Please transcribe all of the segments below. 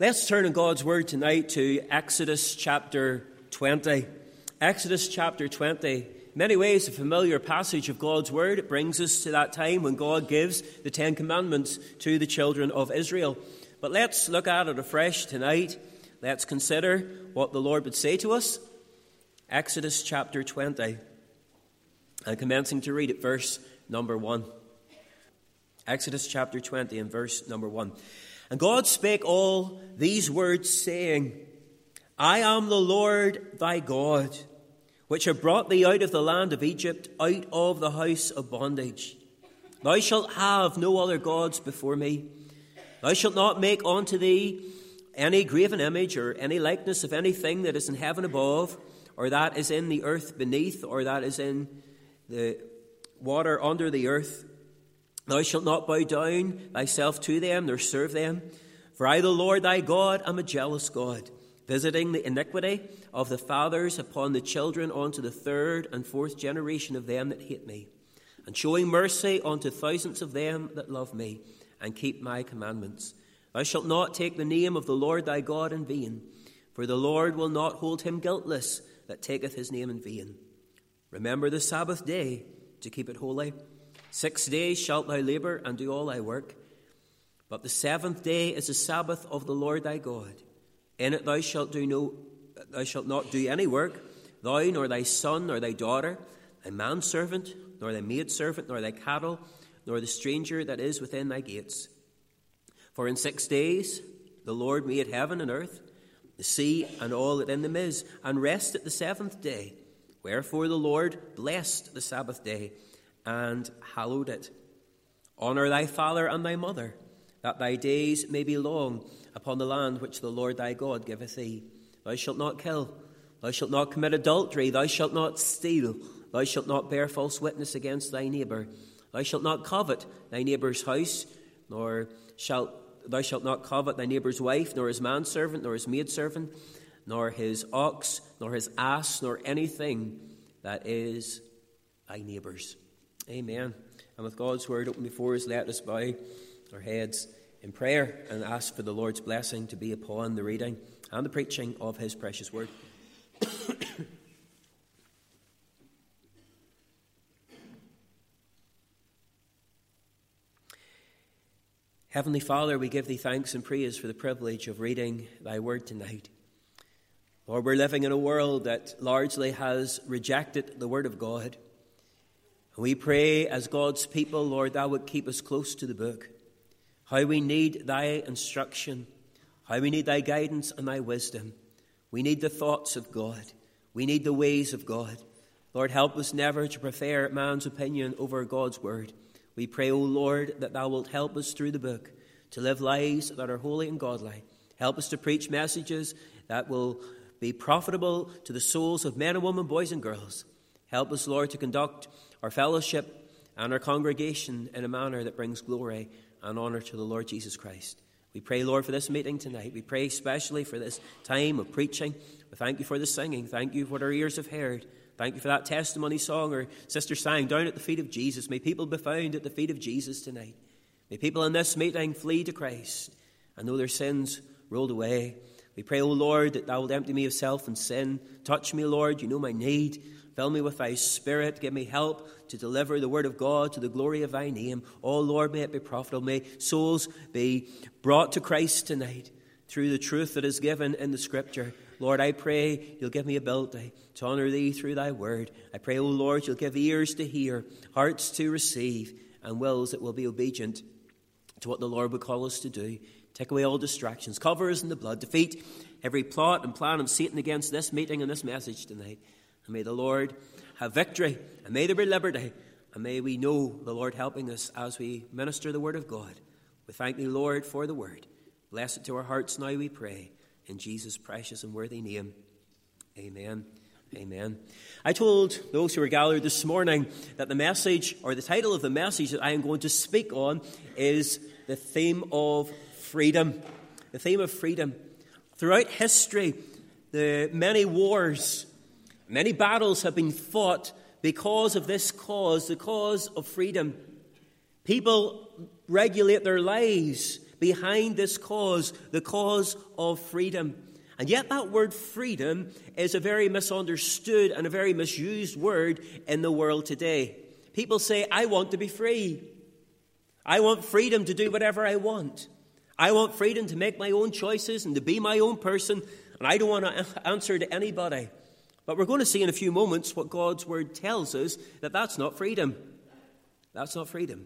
Let's turn in God's Word tonight to Exodus chapter 20. Exodus chapter 20. In many ways, a familiar passage of God's Word. It brings us to that time when God gives the Ten Commandments to the children of Israel. But let's look at it afresh tonight. Let's consider what the Lord would say to us. Exodus chapter 20. And commencing to read at verse number 1. Exodus chapter 20 and verse number 1. And God spake all these words, saying, I am the Lord thy God, which have brought thee out of the land of Egypt, out of the house of bondage. Thou shalt have no other gods before me. Thou shalt not make unto thee any graven image or any likeness of anything that is in heaven above, or that is in the earth beneath, or that is in the water under the earth. Thou shalt not bow down thyself to them, nor serve them. For I, the Lord thy God, am a jealous God, visiting the iniquity of the fathers upon the children unto the third and fourth generation of them that hate me, and showing mercy unto thousands of them that love me, and keep my commandments. Thou shalt not take the name of the Lord thy God in vain, for the Lord will not hold him guiltless that taketh his name in vain. Remember the Sabbath day to keep it holy. 6 days shalt thou labour and do all thy work. But the seventh day is the Sabbath of the Lord thy God. In it thou shalt not do any work, thou nor thy son nor thy daughter, thy manservant, nor thy maidservant, nor thy cattle, nor the stranger that is within thy gates. For in 6 days the Lord made heaven and earth, the sea and all that in them is, and rested the seventh day. Wherefore the Lord blessed the Sabbath day, and hallowed it. Honour thy father and thy mother, that thy days may be long upon the land which the Lord thy God giveth thee. Thou shalt not kill, thou shalt not commit adultery, thou shalt not steal, thou shalt not bear false witness against thy neighbour, thou shalt not covet thy neighbour's house, thou shalt not covet thy neighbour's wife, nor his manservant, nor his maidservant, nor his ox, nor his ass, nor anything that is thy neighbour's. Amen. And with God's word open before us, let us bow our heads in prayer and ask for the Lord's blessing to be upon the reading and the preaching of his precious word. Heavenly Father, we give thee thanks and praise for the privilege of reading thy word tonight. Lord, we're living in a world that largely has rejected the word of God. We pray as God's people, Lord, thou would keep us close to the book. How we need thy instruction, how we need thy guidance and thy wisdom. We need the thoughts of God. We need the ways of God. Lord, help us never to prefer man's opinion over God's word. We pray, O Lord, that thou wilt help us through the book to live lives that are holy and godly. Help us to preach messages that will be profitable to the souls of men and women, boys and girls. Help us, Lord, to conduct our fellowship and our congregation in a manner that brings glory and honour to the Lord Jesus Christ. We pray, Lord, for this meeting tonight. We pray especially for this time of preaching. We thank you for the singing. Thank you for what our ears have heard. Thank you for that testimony song our sister sang, down at the feet of Jesus. May people be found at the feet of Jesus tonight. May people in this meeting flee to Christ and know their sins rolled away. We pray, O Lord, that thou wilt empty me of self and sin. Touch me, Lord, you know my need. Fill me with thy Spirit. Give me help to deliver the word of God to the glory of thy name. Oh, Lord, may it be profitable. May souls be brought to Christ tonight through the truth that is given in the Scripture. Lord, I pray you'll give me ability to honour thee through thy word. I pray, O Lord, you'll give ears to hear, hearts to receive, and wills that will be obedient to what the Lord would call us to do. Take away all distractions. Cover us in the blood. Defeat every plot and plan of Satan against this meeting and this message tonight. And may the Lord have victory, and may there be liberty, and may we know the Lord helping us as we minister the word of God. We thank thee, Lord, for the word. Bless it to our hearts now, we pray, in Jesus' precious and worthy name. Amen. Amen. I told those who were gathered this morning that the message, or the title of the message that I am going to speak on, is the theme of freedom. The theme of freedom. Throughout history, the many wars, many battles have been fought because of this cause, the cause of freedom. People regulate their lives behind this cause, the cause of freedom. And yet that word freedom is a very misunderstood and a very misused word in the world today. People say, I want to be free. I want freedom to do whatever I want. I want freedom to make my own choices and to be my own person. And I don't want to answer to anybody. But we're going to see in a few moments what God's word tells us, that that's not freedom. That's not freedom.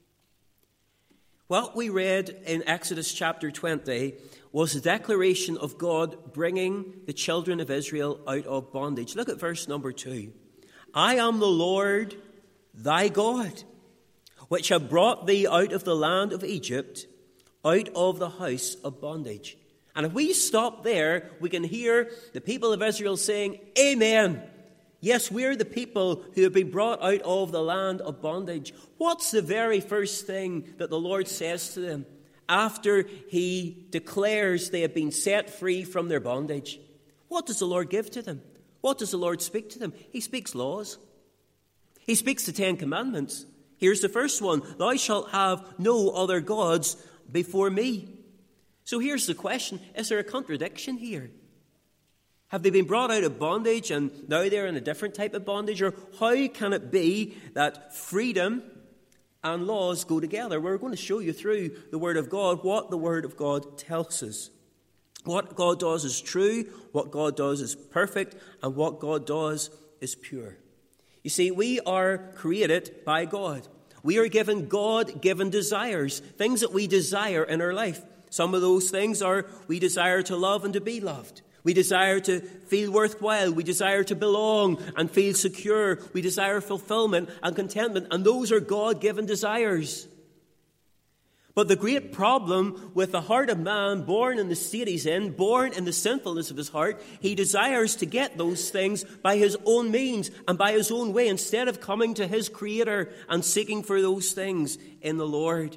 What we read in Exodus chapter 20 was the declaration of God bringing the children of Israel out of bondage. Look at verse number 2. I am the Lord thy God, which have brought thee out of the land of Egypt, out of the house of bondage. And if we stop there, we can hear the people of Israel saying, Amen. Yes, we're the people who have been brought out of the land of bondage. What's the very first thing that the Lord says to them after he declares they have been set free from their bondage? What does the Lord give to them? What does the Lord speak to them? He speaks laws. He speaks the 10 Commandments. Here's the first one. Thou shalt have no other gods before me. So here's the question. Is there a contradiction here? Have they been brought out of bondage and now they're in a different type of bondage? Or how can it be that freedom and laws go together? We're going to show you through the Word of God what the Word of God tells us. What God does is true, what God does is perfect, and what God does is pure. You see, we are created by God. We are given God-given desires, things that we desire in our life. Some of those things are we desire to love and to be loved. We desire to feel worthwhile. We desire to belong and feel secure. We desire fulfillment and contentment. And those are God-given desires. But the great problem with the heart of man, born in the state he's in, born in the sinfulness of his heart, he desires to get those things by his own means and by his own way, instead of coming to his Creator and seeking for those things in the Lord.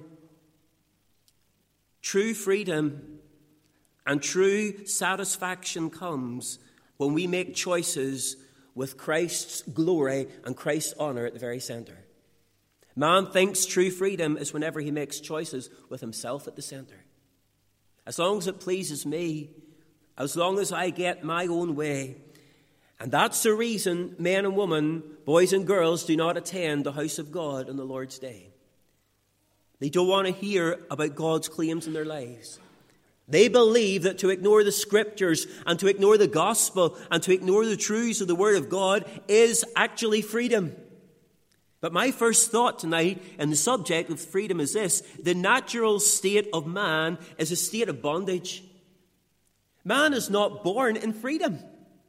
True freedom and true satisfaction comes when we make choices with Christ's glory and Christ's honor at the very center. Man thinks true freedom is whenever he makes choices with himself at the center. As long as it pleases me, as long as I get my own way. And that's the reason men and women, boys and girls, do not attend the house of God on the Lord's day. They don't want to hear about God's claims in their lives. They believe that to ignore the Scriptures and to ignore the gospel and to ignore the truths of the Word of God is actually freedom. But my first thought tonight in the subject of freedom is this: the natural state of man is a state of bondage. Man is not born in freedom.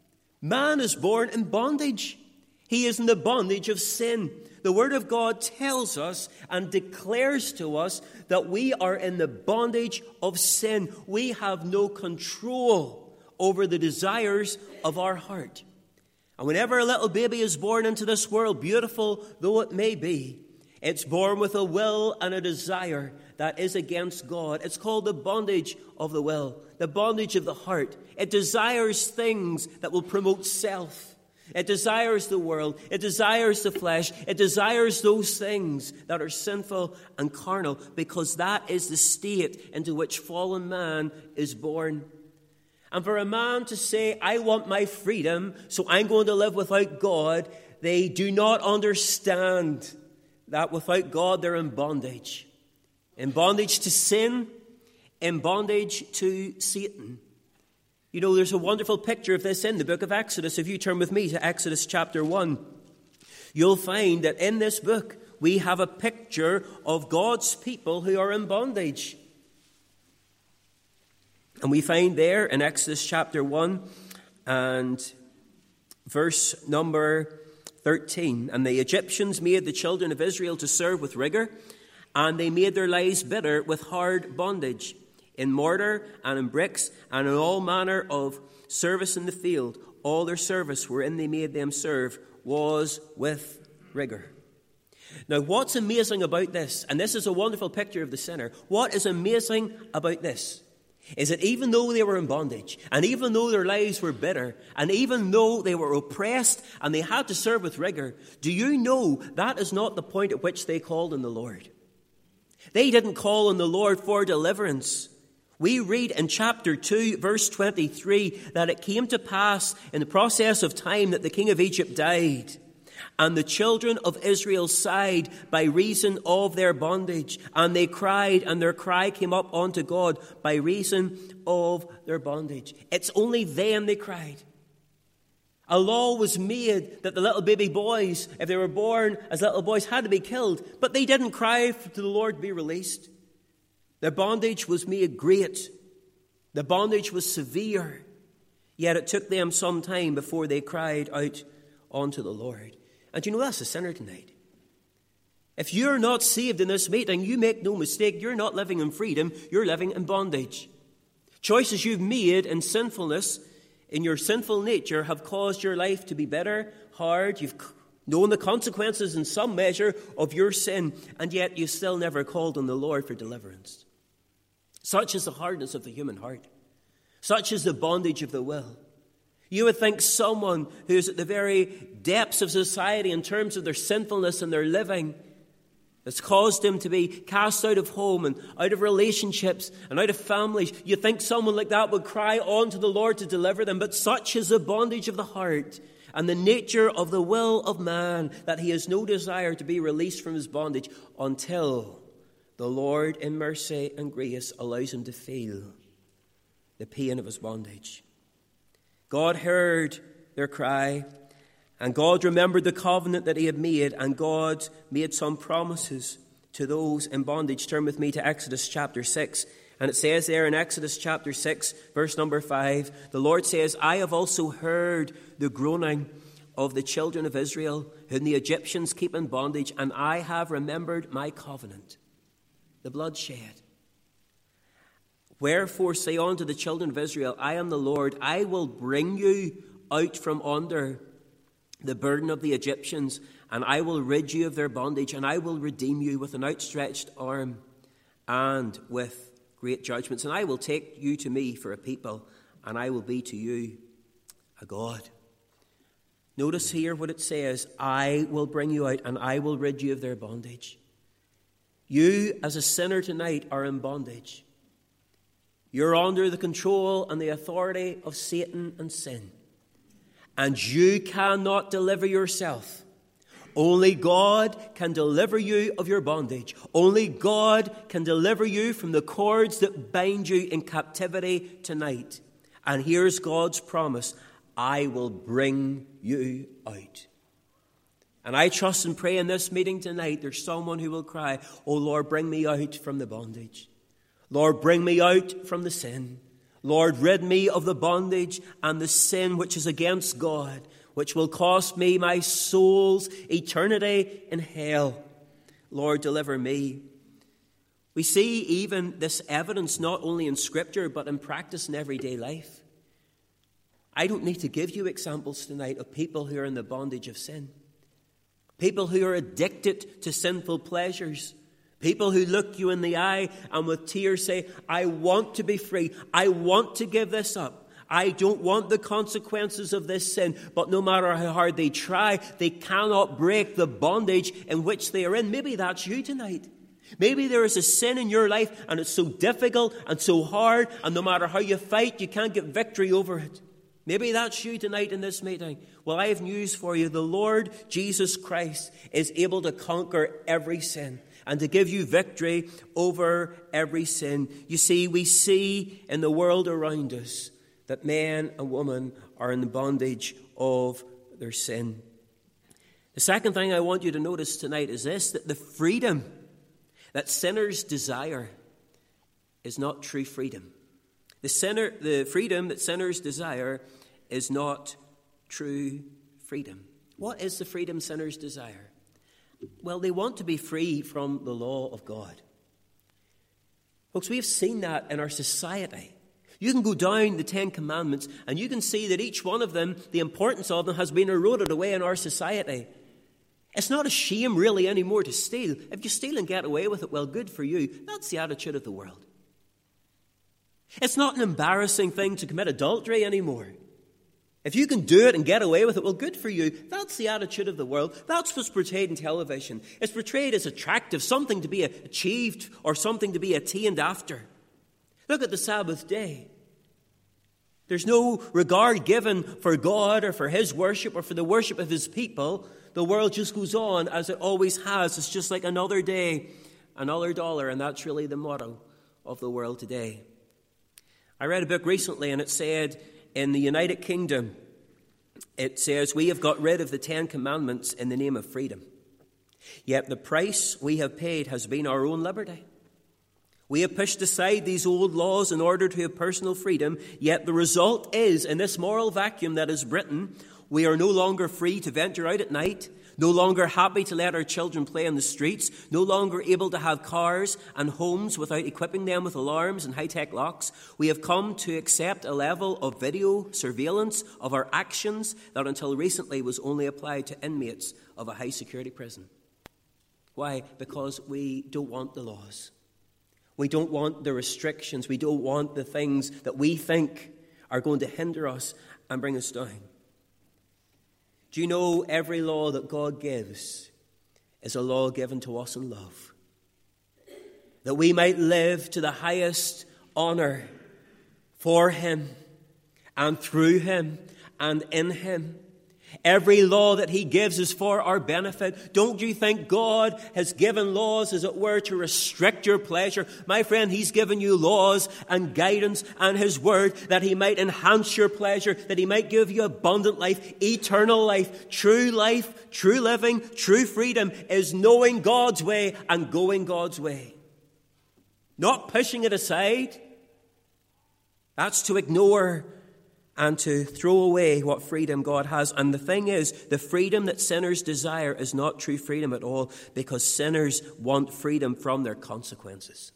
Man is born in bondage. He is in the bondage of sin. The Word of God tells us and declares to us that we are in the bondage of sin. We have no control over the desires of our heart. And whenever a little baby is born into this world, beautiful though it may be, it's born with a will and a desire that is against God. It's called the bondage of the will, the bondage of the heart. It desires things that will promote self. It desires the world. It desires the flesh. It desires those things that are sinful and carnal, because that is the state into which fallen man is born. And for a man to say, I want my freedom, so I'm going to live without God, they do not understand that without God they're in bondage. In bondage to sin, in bondage to Satan. You know, there's a wonderful picture of this in the book of Exodus. If you turn with me to Exodus chapter 1, you'll find that in this book we have a picture of God's people who are in bondage. And we find there in Exodus chapter 1 and verse number 13, and the Egyptians made the children of Israel to serve with rigor, and they made their lives bitter with hard bondage, in mortar and in bricks and in all manner of service in the field. All their service wherein they made them serve was with rigor. Now, what's amazing about this, and this is a wonderful picture of the sinner, what is amazing about this is that even though they were in bondage, and even though their lives were bitter, and even though they were oppressed and they had to serve with rigor, do you know that is not the point at which they called on the Lord? They didn't call on the Lord for deliverance. We read in chapter 2, verse 23, that it came to pass in the process of time that the king of Egypt died, and the children of Israel sighed by reason of their bondage, and they cried, and their cry came up unto God by reason of their bondage. It's only then they cried. A law was made that the little baby boys, if they were born as little boys, had to be killed, but they didn't cry to the Lord to be released. Their bondage was made great. The bondage was severe. Yet it took them some time before they cried out unto the Lord. And you know, that's a sinner tonight. If you're not saved in this meeting, you make no mistake, you're not living in freedom, you're living in bondage. Choices you've made in sinfulness, in your sinful nature, have caused your life to be bitter, hard. You've known the consequences in some measure of your sin, and yet you still never called on the Lord for deliverance. Such is the hardness of the human heart. Such is the bondage of the will. You would think someone who is at the very depths of society in terms of their sinfulness and their living has caused them to be cast out of home and out of relationships and out of families. You think someone like that would cry on to the Lord to deliver them, but such is the bondage of the heart and the nature of the will of man that he has no desire to be released from his bondage until the Lord in mercy and grace allows him to feel the pain of his bondage. God heard their cry, and God remembered the covenant that he had made, and God made some promises to those in bondage. Turn with me to Exodus chapter 6. And it says there in Exodus chapter 6, verse number 5, the Lord says, I have also heard the groaning of the children of Israel, whom the Egyptians keep in bondage, and I have remembered my covenant, the blood shed. Wherefore say unto the children of Israel, I am the Lord, I will bring you out from under the burden of the Egyptians, and I will rid you of their bondage, and I will redeem you with an outstretched arm and with great judgments. And I will take you to me for a people, and I will be to you a God. Notice here what it says, I will bring you out, and I will rid you of their bondage. You, as a sinner tonight, are in bondage. You're under the control and the authority of Satan and sin. And you cannot deliver yourself. Only God can deliver you of your bondage. Only God can deliver you from the cords that bind you in captivity tonight. And here's God's promise, I will bring you out. And I trust and pray in this meeting tonight, there's someone who will cry, oh Lord, bring me out from the bondage. Lord, bring me out from the sin. Lord, rid me of the bondage and the sin which is against God, which will cost me my soul's eternity in hell. Lord, deliver me. We see even this evidence not only in Scripture, but in practice in everyday life. I don't need to give you examples tonight of people who are in the bondage of sin. People who are addicted to sinful pleasures. People who look you in the eye and with tears say, I want to be free. I want to give this up. I don't want the consequences of this sin. But no matter how hard they try, they cannot break the bondage in which they are in. Maybe that's you tonight. Maybe there is a sin in your life and it's so difficult and so hard, and no matter how you fight, you can't get victory over it. Maybe that's you tonight in this meeting. Well, I have news for you. The Lord Jesus Christ is able to conquer every sin and to give you victory over every sin. You see, we see in the world around us that men and women are in the bondage of their sin. The second thing I want you to notice tonight is this, that the freedom that sinners desire is not true freedom. The freedom that sinners desire is not true freedom. What is the freedom sinners desire? Well, they want to be free from the law of God. Folks, we've seen that in our society. You can go down the Ten Commandments and you can see that each one of them, the importance of them, has been eroded away in our society. It's not a shame really anymore to steal. If you steal and get away with it, well, good for you. That's the attitude of the world. It's not an embarrassing thing to commit adultery anymore. If you can do it and get away with it, well, good for you. That's the attitude of the world. That's what's portrayed in television. It's portrayed as attractive, something to be achieved or something to be attained after. Look at the Sabbath day. There's no regard given for God or for his worship or for the worship of his people. The world just goes on as it always has. It's just like another day, another dollar, and that's really the motto of the world today. I read a book recently, and it said in the United Kingdom, it says, we have got rid of the 10 Commandments in the name of freedom. Yet the price we have paid has been our own liberty. We have pushed aside these old laws in order to have personal freedom, yet the result is, in this moral vacuum that is Britain, we are no longer free to venture out at night, no longer happy to let our children play in the streets, no longer able to have cars and homes without equipping them with alarms and high-tech locks. We have come to accept a level of video surveillance of our actions that until recently was only applied to inmates of a high-security prison. Why? Because we don't want the laws. We don't want the restrictions. We don't want the things that we think are going to hinder us and bring us down. Do you know every law that God gives is a law given to us in love? That we might live to the highest honor for him and through him and in him. Every law that he gives is for our benefit. Don't you think God has given laws, as it were, to restrict your pleasure? My friend, he's given you laws and guidance and his word that he might enhance your pleasure, that he might give you abundant life, eternal life, true living, true freedom is knowing God's way and going God's way. Not pushing it aside. That's to ignore and to throw away what freedom God has. And the thing is, the freedom that sinners desire is not true freedom at all, because sinners want freedom from their consequences.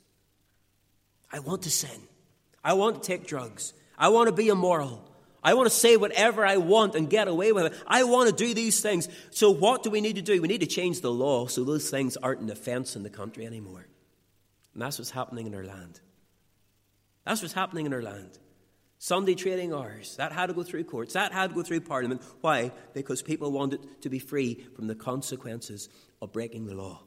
I want to sin. I want to take drugs. I want to be immoral. I want to say whatever I want and get away with it. I want to do these things. So what do we need to do? We need to change the law so those things aren't an offense in the country anymore. And that's what's happening in our land. That's what's happening in our land. Sunday trading hours, that had to go through courts, that had to go through Parliament. Why? Because people wanted to be free from the consequences of breaking the law.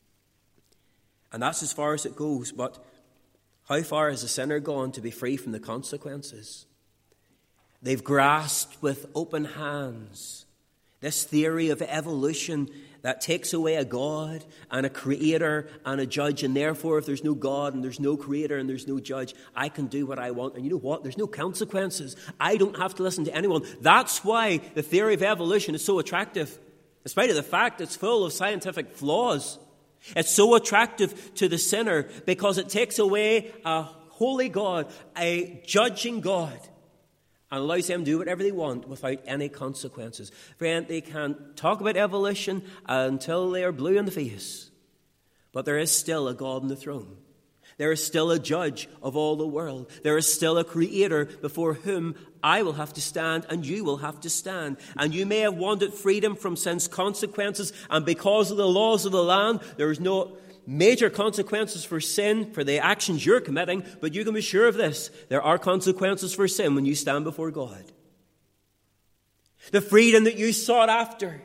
And that's as far as it goes, but how far has a sinner gone to be free from the consequences? They've grasped with open hands this theory of evolution that takes away a God and a creator and a judge, and therefore if there's no God and there's no creator and there's no judge, I can do what I want. And you know what? There's no consequences. I don't have to listen to anyone. That's why the theory of evolution is so attractive, in spite of the fact it's full of scientific flaws. It's so attractive to the sinner because it takes away a holy God, a judging God, and allows them to do whatever they want without any consequences. Friend, they can talk about evolution until they are blue in the face. But there is still a God on the throne. There is still a judge of all the world. There is still a creator before whom I will have to stand and you will have to stand. And you may have wanted freedom from sin's consequences, and because of the laws of the land, there is no major consequences for sin, for the actions you're committing, but you can be sure of this: there are consequences for sin when you stand before God. The freedom that you sought after,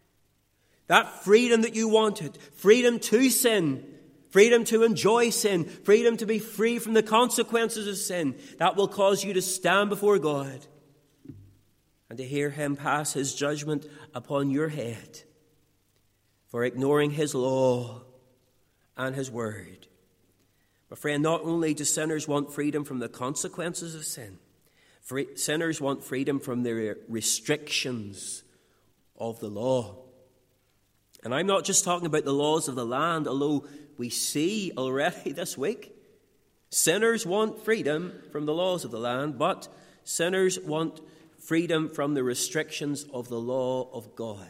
that freedom that you wanted, freedom to sin, freedom to enjoy sin, freedom to be free from the consequences of sin, that will cause you to stand before God and to hear him pass his judgment upon your head for ignoring his law and his word. But friend, not only do sinners want freedom from the consequences of sin, sinners want freedom from the restrictions of the law. And I'm not just talking about the laws of the land, although we see already this week, sinners want freedom from the laws of the land, but sinners want freedom from the restrictions of the law of God.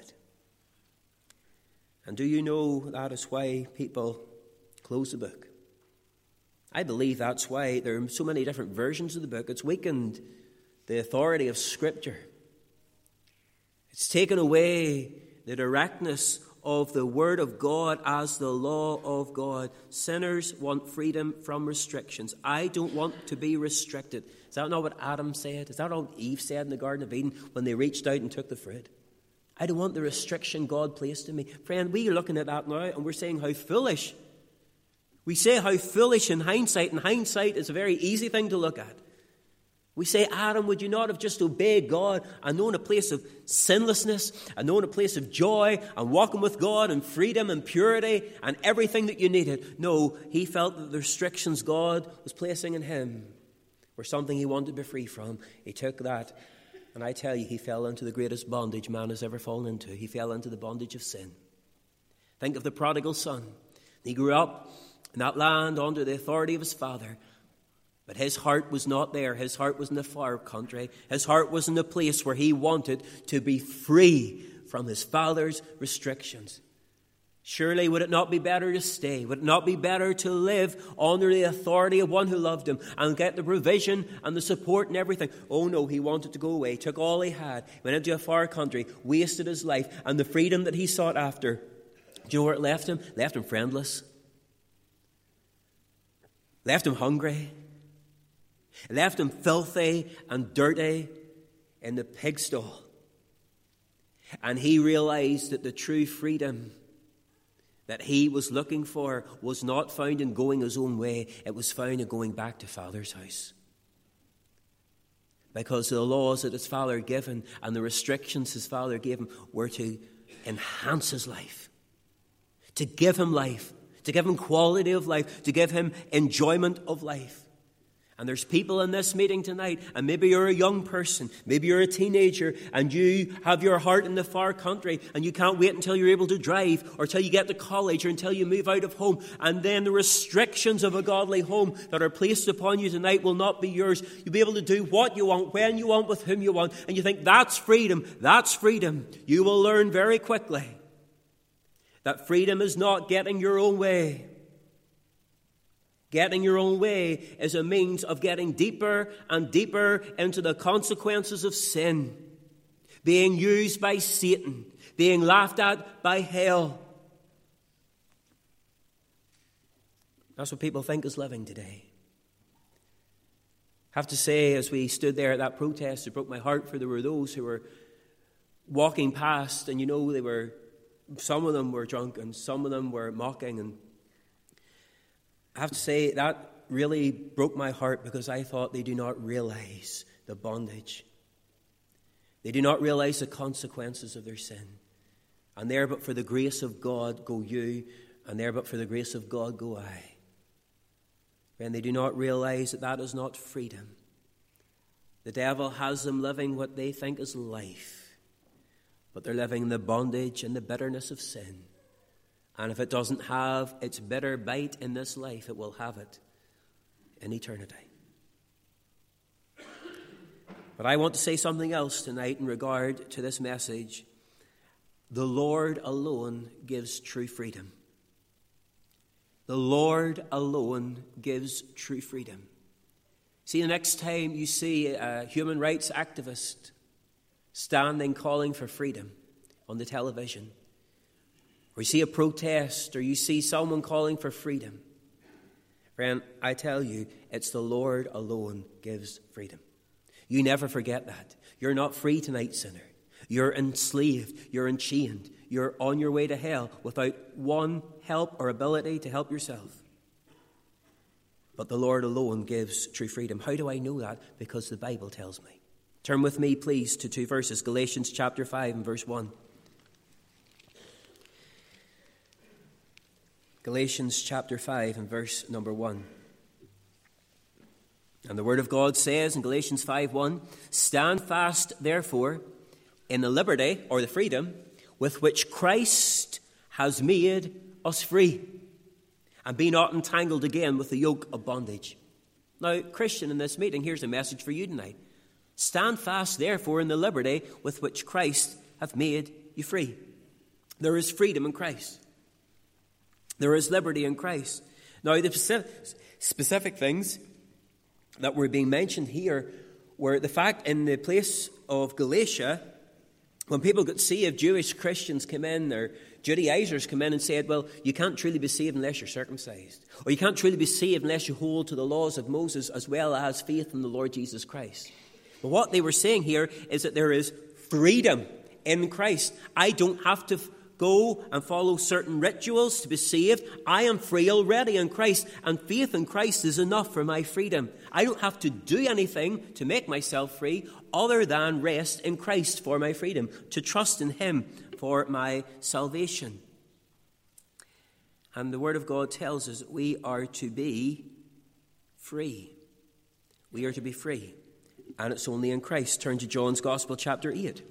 And do you know that is why people close the book? I believe that's why there are so many different versions of the book. It's weakened the authority of Scripture. It's taken away the directness of the Word of God as the law of God. Sinners want freedom from restrictions. I don't want to be restricted. Is that not what Adam said? Is that not what Eve said in the Garden of Eden when they reached out and took the fruit? I don't want the restriction God placed in me. Friend, we are looking at that now and we're saying how foolish. We say how foolish in hindsight, and hindsight is a very easy thing to look at. We say, Adam, would you not have just obeyed God and known a place of sinlessness and known a place of joy and walking with God and freedom and purity and everything that you needed? No, he felt that the restrictions God was placing in him were something he wanted to be free from. He took that, and I tell you, he fell into the greatest bondage man has ever fallen into. He fell into the bondage of sin. Think of the prodigal son. He grew up in that land under the authority of his father. But his heart was not there. His heart was in the far country. His heart was in the place where he wanted to be free from his father's restrictions. Surely would it not be better to stay? Would it not be better to live under the authority of one who loved him and get the provision and the support and everything? Oh no, he wanted to go away. He took all he had, went into a far country, wasted his life, and the freedom that he sought after. Do you know where it left him? Left him friendless. Left him hungry. It left him filthy and dirty in the pig stall. And he realized that the true freedom that he was looking for was not found in going his own way. It was found in going back to Father's house. Because the laws that his father had given and the restrictions his father gave him were to enhance his life, to give him life, to give him quality of life, to give him enjoyment of life. And there's people in this meeting tonight, and maybe you're a young person, maybe you're a teenager, and you have your heart in the far country, and you can't wait until you're able to drive, or till you get to college, or until you move out of home. And then the restrictions of a godly home that are placed upon you tonight will not be yours. You'll be able to do what you want, when you want, with whom you want. And you think, that's freedom, that's freedom. You will learn very quickly that freedom is not getting your own way. Getting your own way is a means of getting deeper and deeper into the consequences of sin, being used by Satan, being laughed at by hell. That's what people think is living today. I have to say, as we stood there at that protest, it broke my heart, for there were those who were walking past, and some of them were drunk and some of them were mocking, and I have to say that really broke my heart, because I thought they do not realize the bondage. They do not realize the consequences of their sin. And there but for the grace of God go you, and there but for the grace of God go I. And they do not realize that that is not freedom. The devil has them living what they think is life, but they're living in the bondage and the bitterness of sin. And if it doesn't have its bitter bite in this life, it will have it in eternity. But I want to say something else tonight in regard to this message. The Lord alone gives true freedom. The Lord alone gives true freedom. See, the next time you see a human rights activist standing calling for freedom on the television, or you see a protest, or you see someone calling for freedom, friend, I tell you, it's the Lord alone gives freedom. You never forget that. You're not free tonight, sinner. You're enslaved. You're enchained. You're on your way to hell without one help or ability to help yourself. But the Lord alone gives true freedom. How do I know that? Because the Bible tells me. Turn with me, please, to 2 verses. Galatians chapter 5 and verse 1. Galatians chapter 5 and verse number 1. And the Word of God says in Galatians 5:1, "Stand fast, therefore, in the liberty," or the freedom, "with which Christ has made us free. And be not entangled again with the yoke of bondage." Now, Christian, in this meeting, here's a message for you tonight. Stand fast, therefore, in the liberty with which Christ hath made you free. There is freedom in Christ. There is liberty in Christ. Now, the specific things that were being mentioned here were the fact in the place of Galatia, when people got saved, Jewish Christians came in, or Judaizers come in and said, well, you can't truly be saved unless you're circumcised. Or you can't truly be saved unless you hold to the laws of Moses as well as faith in the Lord Jesus Christ. But what they were saying here is that there is freedom in Christ. I don't have to go and follow certain rituals to be saved. I am free already in Christ, and faith in Christ is enough for my freedom. I don't have to do anything to make myself free other than rest in Christ for my freedom, to trust in him for my salvation. And the Word of God tells us that we are to be free. We are to be free. And it's only in Christ. Turn to John's Gospel, chapter 8.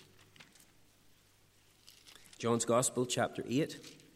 John's Gospel, chapter 8.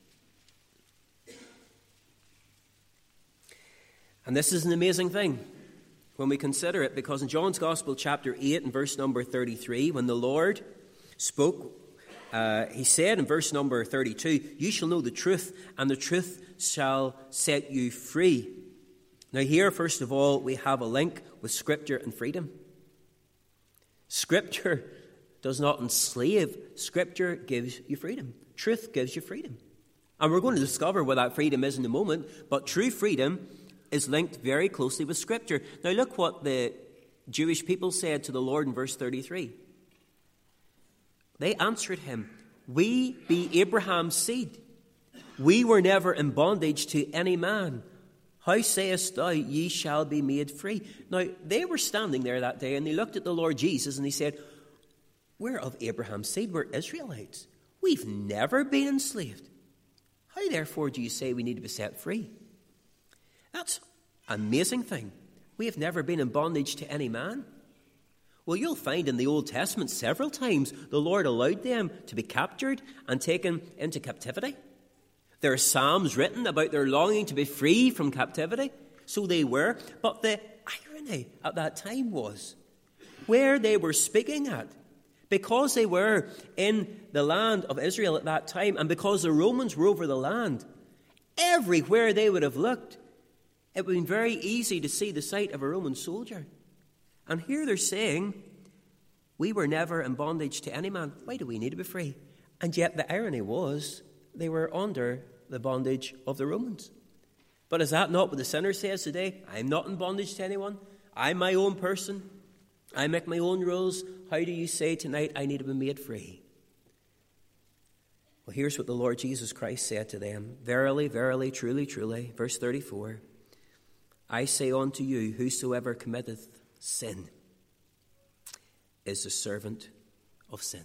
And this is an amazing thing when we consider it, because in John's Gospel, chapter 8, and verse number 33, when the Lord spoke, he said in verse number 32, you shall know the truth, and the truth shall set you free. Now here, first of all, we have a link with Scripture and freedom. Scripture does not enslave. Scripture gives you freedom. Truth gives you freedom. And we're going to discover what that freedom is in a moment, but true freedom is linked very closely with Scripture. Now look what the Jewish people said to the Lord in verse 33. They answered him, we be Abraham's seed. We were never in bondage to any man. How sayest thou, ye shall be made free? Now, they were standing there that day, and they looked at the Lord Jesus, and they said, we're of Abraham's seed, we're Israelites. We've never been enslaved. How, therefore, do you say we need to be set free? That's an amazing thing. We have never been in bondage to any man. Well, you'll find in the Old Testament several times the Lord allowed them to be captured and taken into captivity. There are psalms written about their longing to be free from captivity. So they were. But the irony at that time was where they were speaking at, because they were in the land of Israel at that time, and because the Romans were over the land, everywhere they would have looked, it would have been very easy to see the sight of a Roman soldier. And here they're saying, we were never in bondage to any man. Why do we need to be free? And yet the irony was, they were under the bondage of the Romans. But is that not what the sinner says today? I'm not in bondage to anyone. I'm my own person. I make my own rules. How do you say tonight I need to be made free? Well, here's what the Lord Jesus Christ said to them. Verily, verily, truly, truly. Verse 34. I say unto you, whosoever committeth sin is the servant of sin.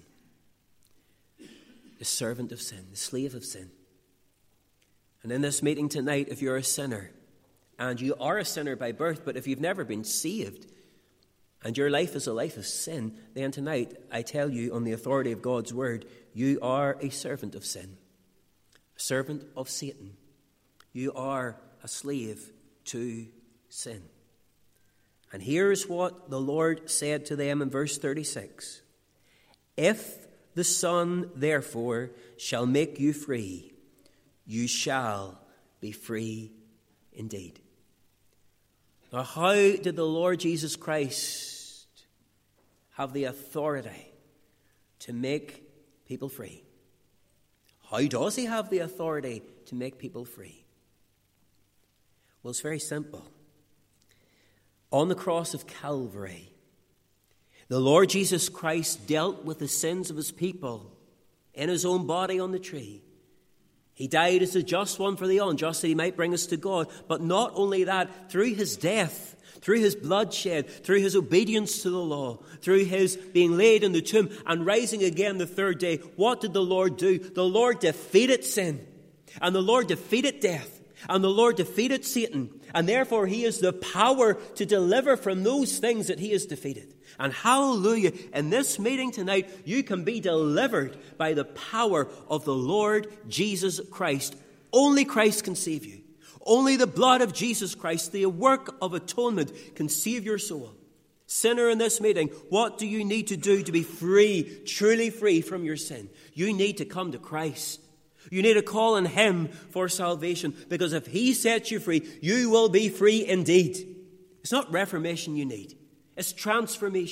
The servant of sin, the slave of sin. And in this meeting tonight, if you're a sinner, and you are a sinner by birth, but if you've never been saved, and your life is a life of sin, then tonight, I tell you on the authority of God's word, you are a servant of sin, a servant of Satan. You are a slave to sin. And here's what the Lord said to them in verse 36. If the Son, therefore, shall make you free, you shall be free indeed. Now, how did the Lord Jesus Christ have the authority to make people free? How does he have the authority to make people free? Well, it's very simple. On the cross of Calvary, the Lord Jesus Christ dealt with the sins of his people in his own body on the tree. He died as a just one for the unjust, that he might bring us to God. But not only that, through his death, through his bloodshed, through his obedience to the law, through his being laid in the tomb and rising again the third day, what did the Lord do? The Lord defeated sin, and the Lord defeated death, and the Lord defeated Satan. And therefore he has the power to deliver from those things that he has defeated. And hallelujah, in this meeting tonight, you can be delivered by the power of the Lord Jesus Christ. Only Christ can save you. Only the blood of Jesus Christ, the work of atonement, can save your soul. Sinner in this meeting, what do you need to do to be free, truly free from your sin? You need to come to Christ. You need to call on him for salvation, because if he sets you free, you will be free indeed. It's not reformation you need. It's transformation.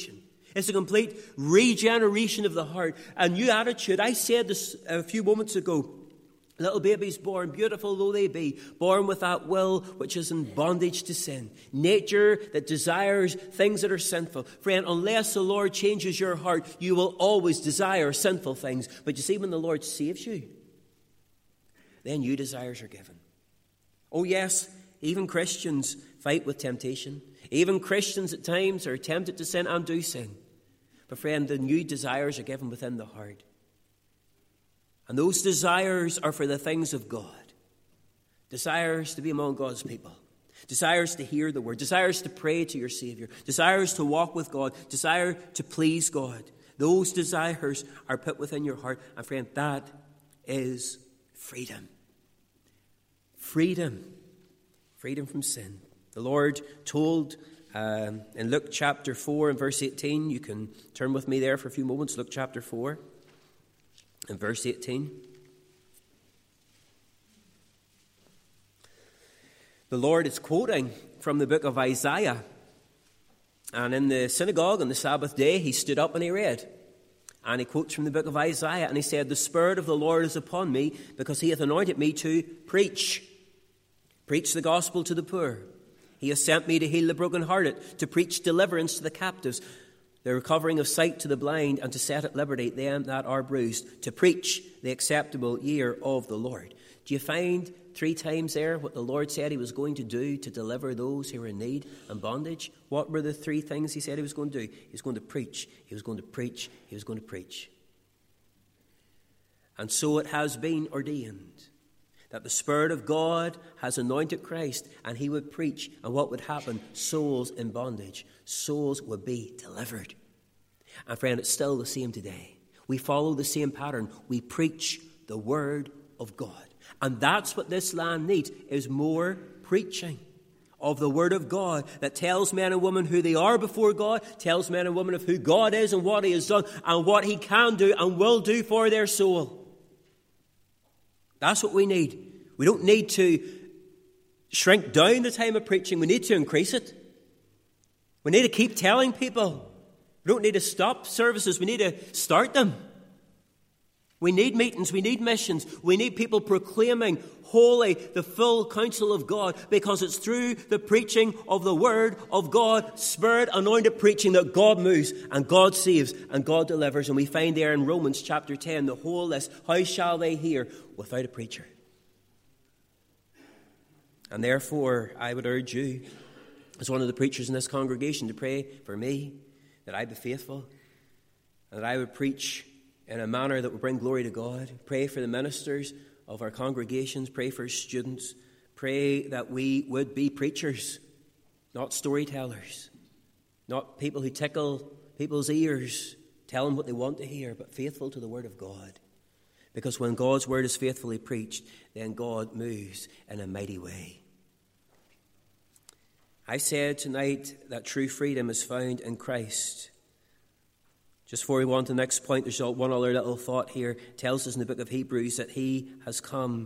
It's a complete regeneration of the heart, a new attitude. I said this a few moments ago. Little babies born, beautiful though they be, born with that will which is in bondage to sin. Nature that desires things that are sinful. Friend, unless the Lord changes your heart, you will always desire sinful things. But you see, when the Lord saves you, then new desires are given. Oh yes, even Christians fight with temptation. Even Christians at times are tempted to sin and do sin. But friend, the new desires are given within the heart. And those desires are for the things of God. Desires to be among God's people. Desires to hear the word. Desires to pray to your Savior. Desires to walk with God. Desire to please God. Those desires are put within your heart. And friend, that is freedom. Freedom. Freedom from sin. The Lord told in Luke chapter 4 and verse 18. You can turn with me there for a few moments. Luke chapter 4. In verse 18, the Lord is quoting from the book of Isaiah. And in the synagogue on the Sabbath day, he stood up and he read. And he quotes from the book of Isaiah, and he said, "The Spirit of the Lord is upon me, because he hath anointed me to preach the gospel to the poor. He has sent me to heal the brokenhearted, to preach deliverance to the captives, the recovering of sight to the blind, and to set at liberty them that are bruised, to preach the acceptable year of the Lord." Do you find 3 times there what the Lord said he was going to do to deliver those who were in need and bondage? What were the 3 things he said he was going to do? He was going to preach, he was going to preach, he was going to preach. And so it has been ordained that the Spirit of God has anointed Christ, and he would preach, and what would happen? Souls in bondage. Souls would be delivered. And friend, it's still the same today. We follow the same pattern. We preach the word of God. And that's what this land needs, is more preaching of the word of God that tells men and women who they are before God, tells men and women of who God is and what he has done and what he can do and will do for their soul. That's what we need. We don't need to shrink down the time of preaching. We need to increase it. We need to keep telling people. We don't need to stop services. We need to start them. We need meetings. We need missions. We need people proclaiming holy the full counsel of God, because it's through the preaching of the word of God, Spirit-anointed preaching, that God moves and God saves and God delivers. And we find there in Romans chapter 10 the whole list. How shall they hear without a preacher? And therefore, I would urge you, as one of the preachers in this congregation, to pray for me, that I be faithful, and that I would preach in a manner that would bring glory to God. Pray for the ministers of our congregations. Pray for students. Pray that we would be preachers, not storytellers, not people who tickle people's ears, tell them what they want to hear, but faithful to the word of God. Because when God's word is faithfully preached, then God moves in a mighty way. I said tonight that true freedom is found in Christ. Just before we go on to the next point, there's one other little thought here. It tells us in the book of Hebrews that he has come.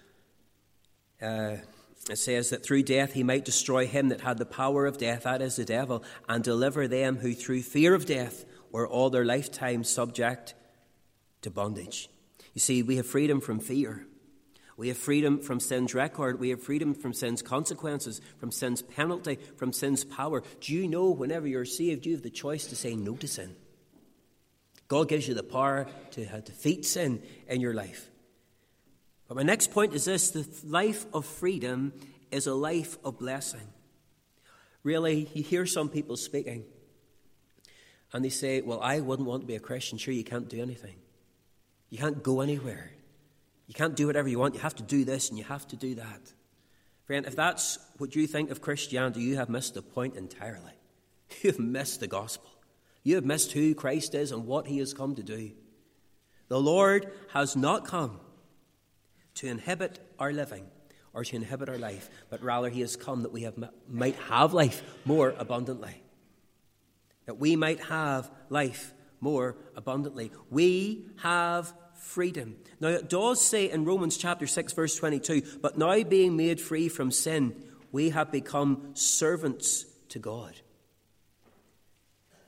It says that through death he might destroy him that had the power of death, that is the devil, and deliver them who through fear of death were all their lifetime subject to bondage. You see, we have freedom from fear. We have freedom from sin's record. We have freedom from sin's consequences, from sin's penalty, from sin's power. Do you know whenever you're saved, you have the choice to say no to sin? God gives you the power to defeat sin in your life. But my next point is this: the life of freedom is a life of blessing. Really, you hear some people speaking, and they say, well, I wouldn't want to be a Christian. Sure, you can't do anything. You can't go anywhere. You can't do whatever you want. You have to do this and you have to do that. Friend, if that's what you think of Christianity, you have missed the point entirely. You have missed the gospel. You have missed who Christ is and what he has come to do. The Lord has not come to inhibit our living or to inhibit our life, but rather he has come that we might have life more abundantly. That we might have life more abundantly. We have freedom. Now it does say in Romans chapter 6 verse 22, but now being made free from sin, we have become servants to God.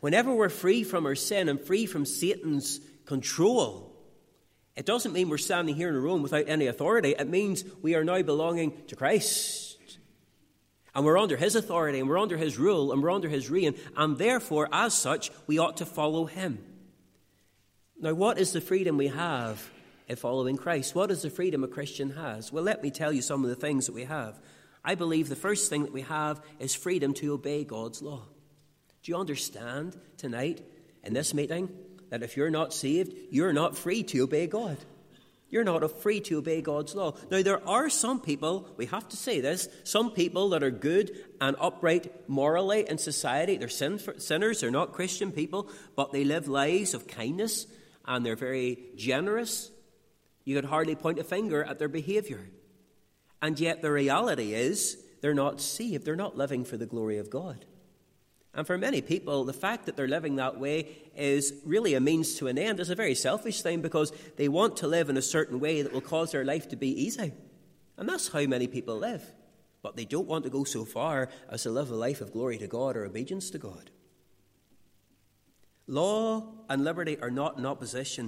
Whenever we're free from our sin and free from Satan's control, it doesn't mean we're standing here in a room without any authority. It means we are now belonging to Christ. And we're under his authority, and we're under his rule, and we're under his reign. And therefore, as such, we ought to follow him. Now, what is the freedom we have in following Christ? What is the freedom a Christian has? Well, let me tell you some of the things that we have. I believe the first thing that we have is freedom to obey God's law. Do you understand tonight in this meeting that if you're not saved, you're not free to obey God? You're not free to obey God's law. Now, there are some people, we have to say this, some people that are good and upright morally in society. They're sinners, they're not Christian people, but they live lives of kindness and they're very generous. You could hardly point a finger at their behavior. And yet the reality is they're not saved. They're not living for the glory of God. And for many people, the fact that they're living that way is really a means to an end. It's a very selfish thing because they want to live in a certain way that will cause their life to be easy. And that's how many people live. But they don't want to go so far as to live a life of glory to God or obedience to God. Law and liberty are not in opposition.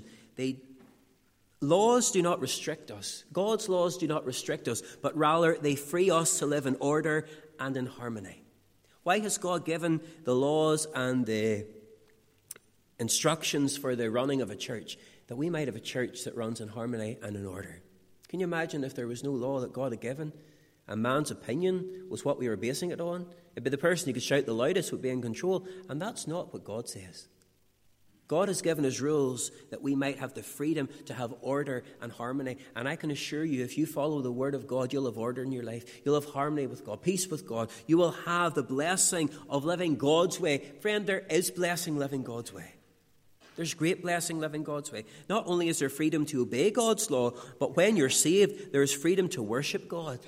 Laws do not restrict us. God's laws do not restrict us, but rather they free us to live in order and in harmony. Why has God given the laws and the instructions for the running of a church? That we might have a church that runs in harmony and in order. Can you imagine if there was no law that God had given and man's opinion was what we were basing it on? It'd be the person who could shout the loudest would be in control, and that's not what God says. God has given us rules that we might have the freedom to have order and harmony. And I can assure you, if you follow the word of God, you'll have order in your life. You'll have harmony with God, peace with God. You will have the blessing of living God's way. Friend, there is blessing living God's way. There's great blessing living God's way. Not only is there freedom to obey God's law, but when you're saved, there is freedom to worship God.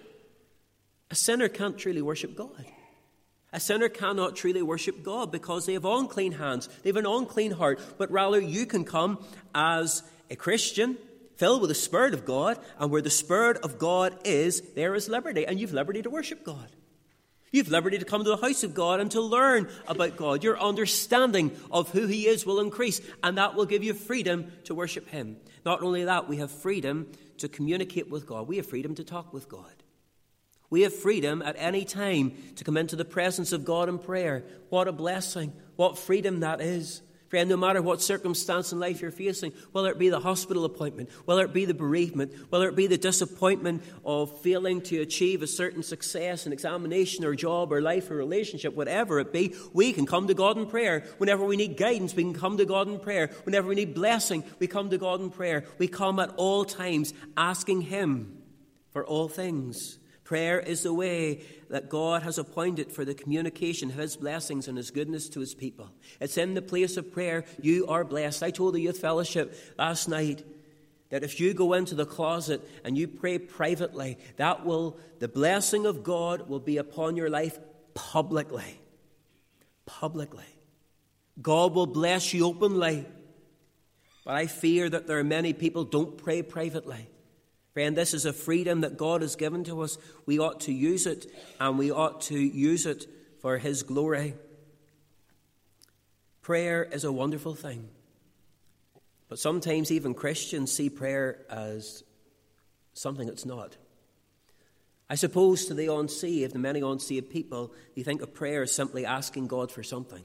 A sinner can't truly worship God. A sinner cannot truly worship God because they have unclean hands, they have an unclean heart, but rather you can come as a Christian, filled with the Spirit of God, and where the Spirit of God is, there is liberty, and you've liberty to worship God. You've liberty to come to the house of God and to learn about God. Your understanding of who he is will increase, and that will give you freedom to worship him. Not only that, we have freedom to communicate with God. We have freedom to talk with God. We have freedom at any time to come into the presence of God in prayer. What a blessing. What freedom that is. Friend, no matter what circumstance in life you're facing, whether it be the hospital appointment, whether it be the bereavement, whether it be the disappointment of failing to achieve a certain success in examination or job or life or relationship, whatever it be, we can come to God in prayer. Whenever we need guidance, we can come to God in prayer. Whenever we need blessing, we come to God in prayer. We come at all times asking him for all things. Prayer is the way that God has appointed for the communication of his blessings and his goodness to his people. It's in the place of prayer you are blessed. I told the youth fellowship last night that if you go into the closet and you pray privately, the blessing of God will be upon your life publicly. Publicly. God will bless you openly. But I fear that there are many people who don't pray privately. Friend, this is a freedom that God has given to us. We ought to use it, and we ought to use it for his glory. Prayer is a wonderful thing. But sometimes even Christians see prayer as something it's not. I suppose to the unsaved, the many unsaved people, they think of prayer as simply asking God for something.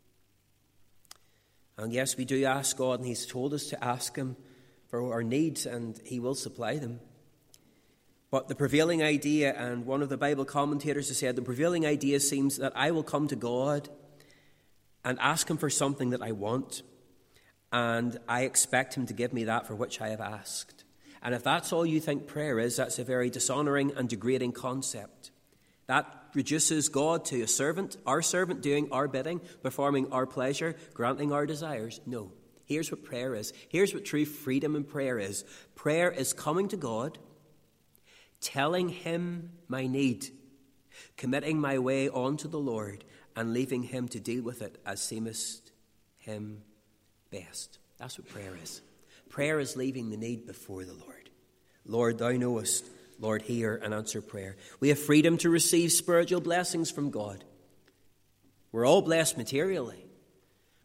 And yes, we do ask God, and he's told us to ask him for our needs, and he will supply them. But the prevailing idea, and one of the Bible commentators has said, the prevailing idea seems that I will come to God and ask him for something that I want, and I expect him to give me that for which I have asked. And if that's all you think prayer is, that's a very dishonouring and degrading concept. That reduces God to a servant, our servant doing our bidding, performing our pleasure, granting our desires. No. Here's what prayer is. Here's what true freedom in prayer is. Prayer is coming to God, telling him my need, committing my way on to the Lord, and leaving him to deal with it as seemeth him best. That's what prayer is. Prayer is leaving the need before the Lord. Lord, thou knowest. Lord, hear and answer prayer. We have freedom to receive spiritual blessings from God. We're all blessed materially.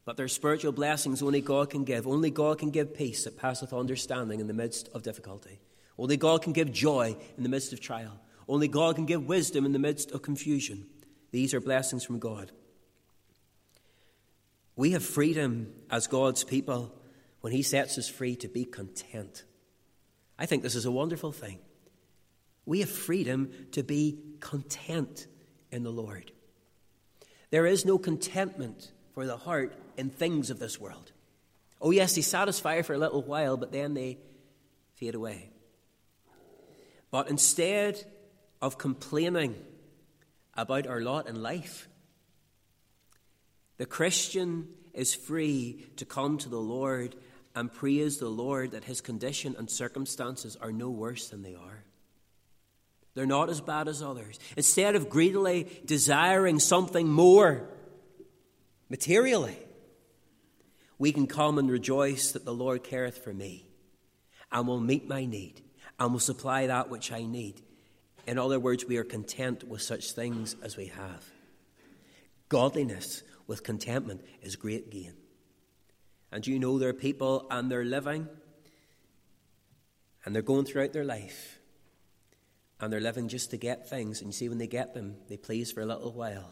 But there are spiritual blessings only God can give. Only God can give peace that passeth understanding in the midst of difficulty. Only God can give joy in the midst of trial. Only God can give wisdom in the midst of confusion. These are blessings from God. We have freedom as God's people when he sets us free to be content. I think this is a wonderful thing. We have freedom to be content in the Lord. There is no contentment for the heart in things of this world. Oh yes, they satisfy for a little while, but then they fade away. But instead of complaining about our lot in life, the Christian is free to come to the Lord and praise the Lord that his condition and circumstances are no worse than they are. They're not as bad as others. Instead of greedily desiring something more materially, we can come and rejoice that the Lord careth for me and will meet my need and will supply that which I need. In other words, we are content with such things as we have. Godliness with contentment is great gain. And you know there are people and they're living and they're going throughout their life and they're living just to get things. And you see, when they get them, they please for a little while.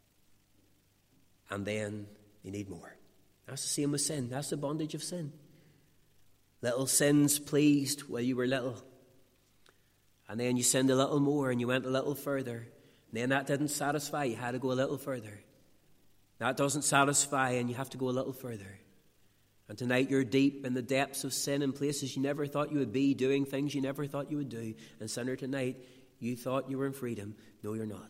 And then they need more. That's the same with sin. That's the bondage of sin. Little sins pleased while you were little. And then you sinned a little more and you went a little further. And then that didn't satisfy. You had to go a little further. That doesn't satisfy and you have to go a little further. And tonight you're deep in the depths of sin in places you never thought you would be, doing things you never thought you would do. And sinner, tonight you thought you were in freedom. No, you're not.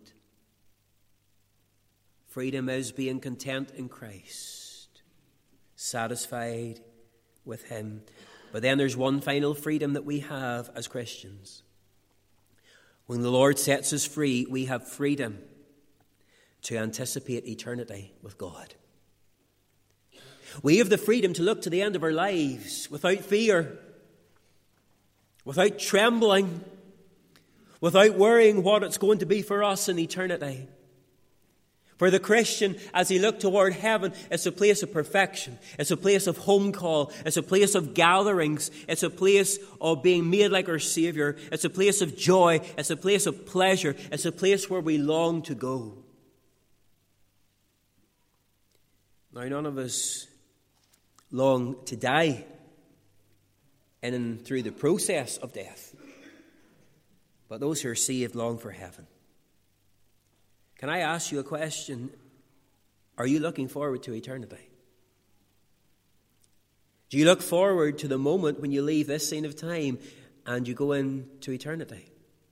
Freedom is being content in Christ, satisfied with him. But then there's one final freedom that we have as Christians. When the Lord sets us free, we have freedom to anticipate eternity with God. We have the freedom to look to the end of our lives without fear, without trembling, without worrying what it's going to be for us in eternity. For the Christian, as he looks toward heaven, it's a place of perfection. It's a place of home call. It's a place of gatherings. It's a place of being made like our Savior. It's a place of joy. It's a place of pleasure. It's a place where we long to go. Now, none of us long to die in and through the process of death. But those who are saved long for heaven. Can I ask you a question? Are you looking forward to eternity? Do you look forward to the moment when you leave this scene of time and you go into eternity?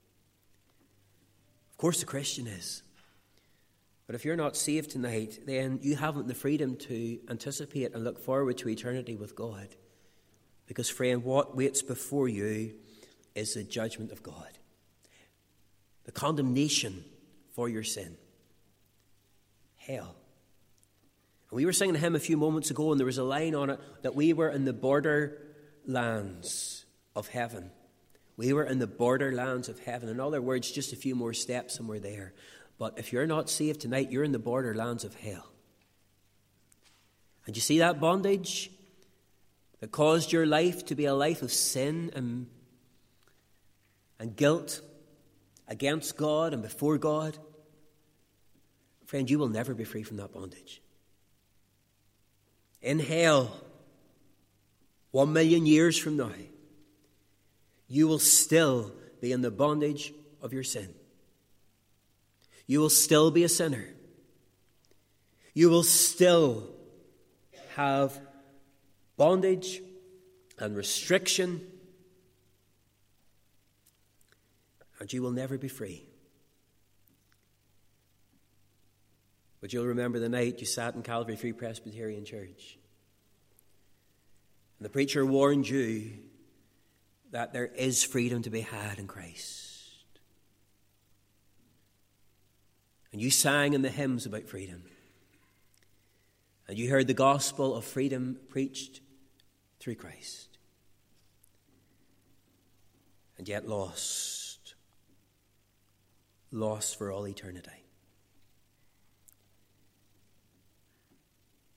Of course the Christian is. But if you're not saved tonight, then you haven't the freedom to anticipate and look forward to eternity with God. Because, friend, what waits before you is the judgment of God. The condemnation for your sin. Hell. And we were singing a hymn a few moments ago, and there was a line on it that we were in the borderlands of heaven. We were in the borderlands of heaven. In other words, just a few more steps and we're there. But if you're not saved tonight, you're in the borderlands of hell. And you see that bondage that caused your life to be a life of sin and guilt against God and before God? Friend, you will never be free from that bondage. In hell, 1,000,000 years from now, you will still be in the bondage of your sin. You will still be a sinner. You will still have bondage and restriction, and you will never be free. But you'll remember the night you sat in Calvary Free Presbyterian Church, and the preacher warned you that there is freedom to be had in Christ. And you sang in the hymns about freedom. And you heard the gospel of freedom preached through Christ. And yet lost. Lost for all eternity.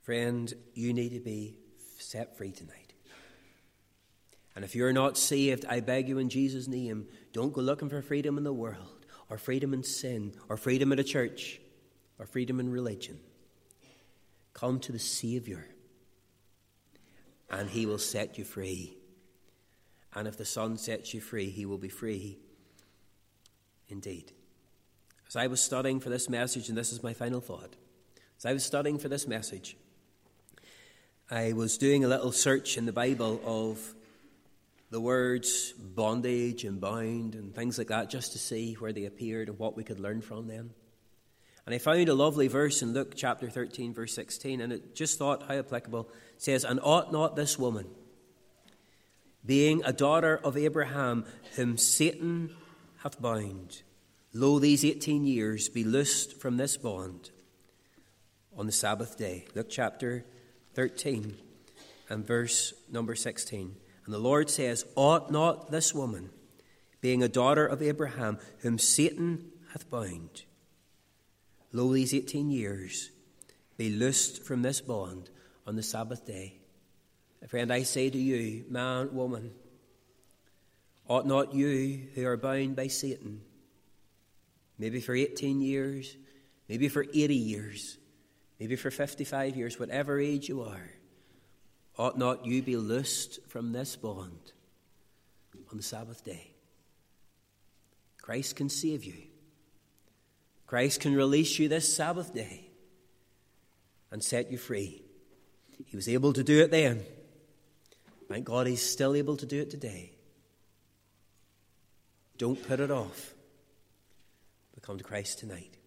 Friend, you need to be set free tonight. And if you're not saved, I beg you in Jesus' name, don't go looking for freedom in the world, or freedom in sin, or freedom in a church, or freedom in religion. Come to the Savior, and he will set you free. And if the Son sets you free, he will be free indeed. As I was studying for this message, and this is my final thought, as I was studying for this message, I was doing a little search in the Bible of the words bondage and bound and things like that, just to see where they appeared and what we could learn from them. And I found a lovely verse in Luke chapter 13, verse 16, and it just thought how applicable. It says, "And ought not this woman, being a daughter of Abraham, whom Satan hath bound, lo, these 18 years, be loosed from this bond on the Sabbath day." Luke chapter 13 and verse number 16. And the Lord says, "Ought not this woman, being a daughter of Abraham, whom Satan hath bound, lo, these 18 years, be loosed from this bond on the Sabbath day?" Friend, I say to you, man, woman, ought not you who are bound by Satan, maybe for 18 years, maybe for 80 years, maybe for 55 years, whatever age you are, ought not you be loosed from this bond on the Sabbath day? Christ can save you. Christ can release you this Sabbath day and set you free. He was able to do it then. Thank God he's still able to do it today. Don't put it off, but come to Christ tonight.